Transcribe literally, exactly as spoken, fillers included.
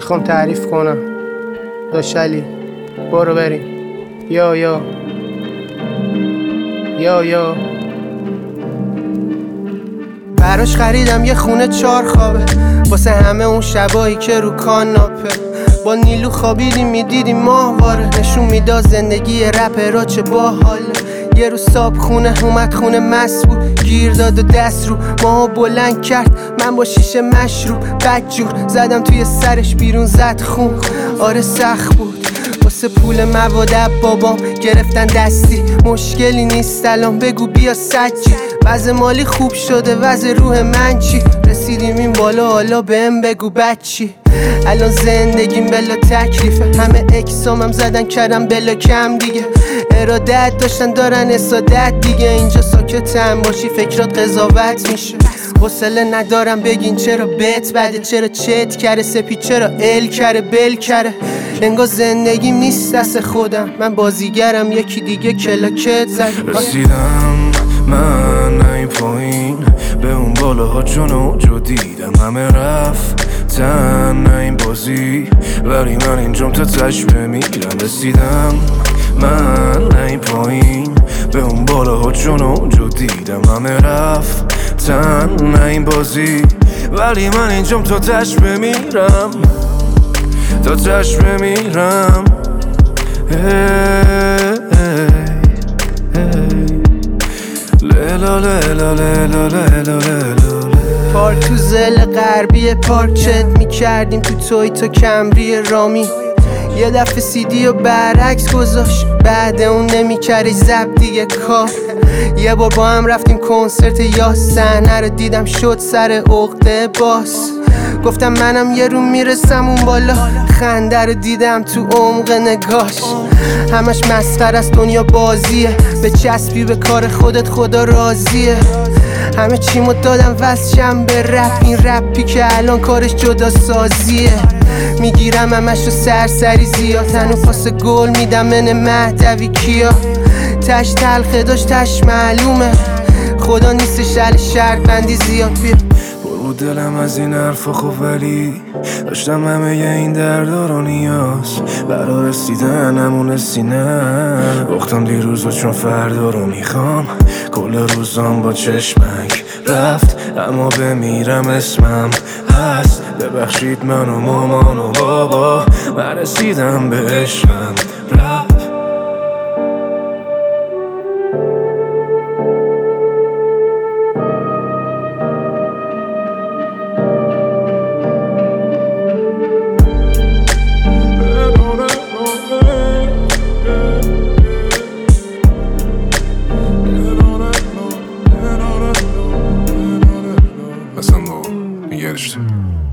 میخوام تعریف کنم. داشلی برو بریم. یا یا یا یا براش خریدم یه خونه چار خوابه، واسه همه اون شبایی که رو کاناپه با نیلو خوابیدیم میدیدیم ماهواره. نشون میداد زندگی رپرها چه باحاله. یه روز صاحب خونه اومد خونه مست بود، گیر داد و دست رو ماها بلند کرد. من با شیشه مشروب بدجور زدم توی سرش، بیرون زد خون. آره سخت بود واسه پول مواد بابام گرفتن دستی. مشکلی نیست الان بگو بیا سجی. وضع مالی خوب شده وضع روح من چی؟ رسیدیم این بالا حالا بهم بگو بچی. الان زندگیم بلا تکلیفه، همه اکسامم زدن کردم بلا کم دیگه. ارادت داشتن دارن اسادت دیگه. اینجا ساکتم باشی فکرات قضاوت میشه. حوصله ندارم بگین چرا بت بده، چرا چت کره سپید، چرا ال کره بل کره. انگار زندگیم نیست دست خودم، من بازیگرم یکی دیگه کلاکت زد. رسیدم من این پایین به اون بالاها چون اونجا دیدم همه رفتن نه این بازی، ولی من اینجام تا تش بمیرم. رسیدم من نه این پایین به اون بالاها چون اونجا دیدم همه رفتن نه این بازی، ولی من اینجام تا تش بمیرم تا تش بمیرم. لیلا لیلا لیلا لیلا لیلا. پارک تو زل غربی پارک چت میکردیم تو تویتا کمری رامی. یه دفعه سیدی و برعکس گذاشت، بعد اون نمیکردش زب دیگه کار. یه بار با هم رفتیم کنسرت یا صحنه رو دیدم شد سر عقده باس. گفتم منم یه رو میرسم اون بالا، خنده رو دیدم تو عمق نگاش. همش مسخره است دنیا بازیه، به چسبی به کار خودت خدا راضیه. همه چیمو دادم وصلشم به رپ، این رپی که الان کارش جدا سازیه. میگیرم همش رو سرسری زیاد، تنو پاس گل میدم من مهدوی کیا. تش تلخه داشت تش معلومه، خدا نیستش علی شرط بندی زیاد. بیا بود دلم از این حرفا خب، ولی داشتم همه ی این دردا رو نیاز برا رسیدن همون سینه. گفتم دیروز و چون فردا رو میخوام، کل روزام با چشمک رفت اما بمیرم اسمم هست. ببخشید من و مامان و بابا، من رسیدم به عشقم رفت. Pensando en Miguel.